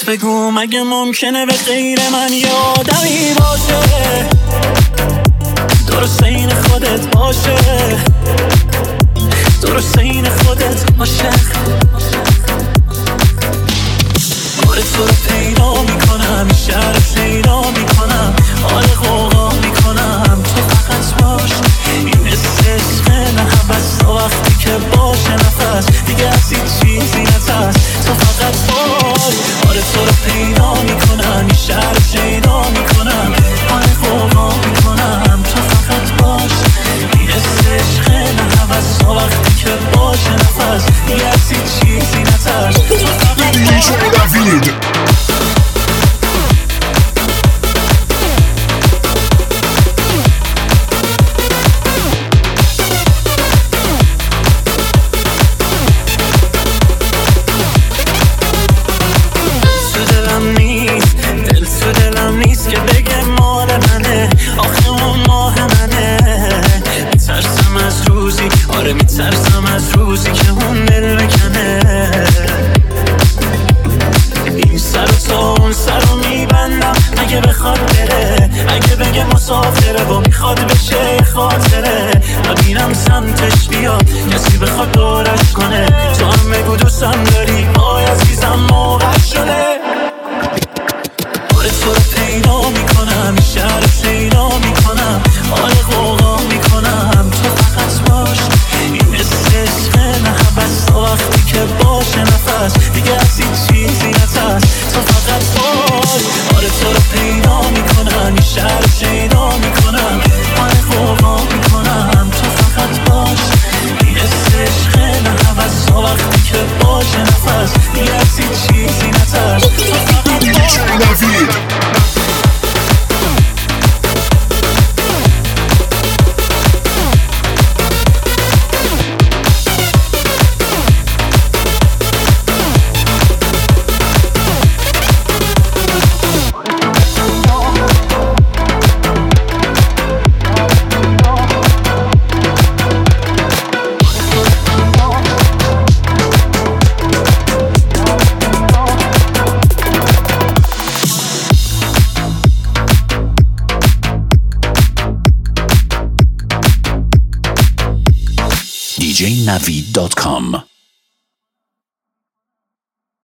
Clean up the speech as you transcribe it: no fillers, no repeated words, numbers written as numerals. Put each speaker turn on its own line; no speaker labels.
بگو مگه ممکنه به غیر من یه آدمی باشه درست این خودت باشه درست این خودت باشه آره تو رو پیدا میکنم شهر پیدا میکنم آره غوغا میکنم تو فقط باش این عشق نه حوث تا وقتی که باشه نفس دیگه از این چیزی نترس تو فقط باش آره تو رو پیدا میکنم شهر پیدا میکنم آره غوغا میکنم تو فقط باش این عشق نه حوث تا وقتی که باشه نفس دیگه از این چیزی نترس تو فقط باش که بگه مال منه آخه اون ماه منه میترسم از روزی آره میترسم از روزی که اون دل بکنه این سر و تا اون سر رو میبندم اگه بخواد بره اگه بگه مسافره و میخواد بشه خاطره نبینم سمتش بیاد کسی بخواد دورش کنه تو هم بگو دوستم داری آی عزیزم موقع شده آره تو رو پیدا میکنم شهر پیدا میکنم آره غوغا میکنم تو فقط باش این عشق نه حوث تا وقتی که باشه نفس دیگه از این چیزی نترس تو فقط باش آره تو رو پیدا میکنم شهر پیدا میکنم آره غوغا میکنم تو فقط باش این عشق نه حوث تا وقتی که باشه نفس دیگه از این چیزی نترس تو فقط باش
djnavid.com